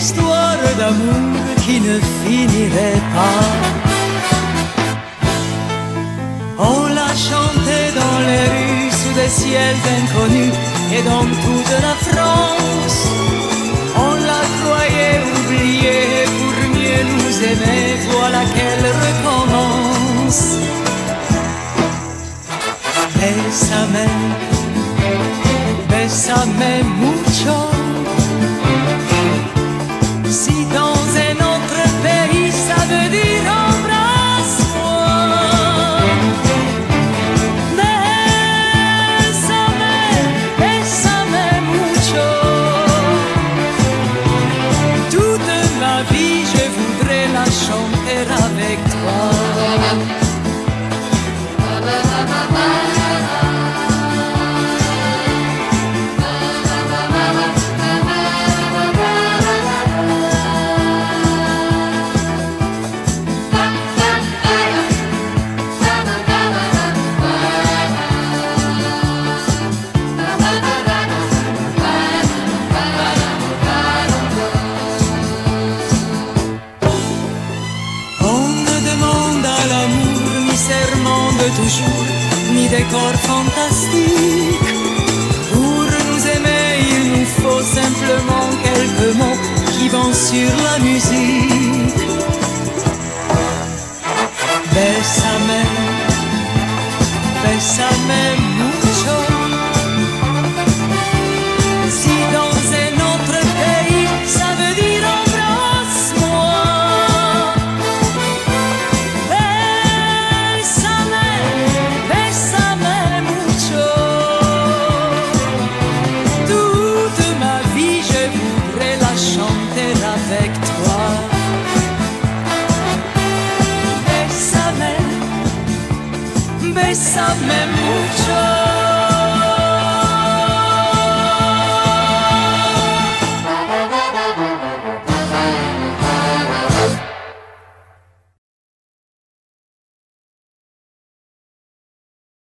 histoire d'amour qui ne finirait pas. On l'a chantait dans les rues sous des ciels inconnus et dans toute la France. On la croyait oubliée pour mieux nous aimer, voilà qu'elle recommence. Bésame mucho. Si dans un autre pays ça veut dire embrasse-moi. Bésame mucho. Toute ma vie je voudrais la chanter avec toi. Toujours, ni décor fantastique. Pour nous aimer, il nous faut simplement quelques mots qui vont sur la musique. Bésame mucho. Si dans un autre pays, ça veut dire embrasse-moi. Avec toi, bésame mucho.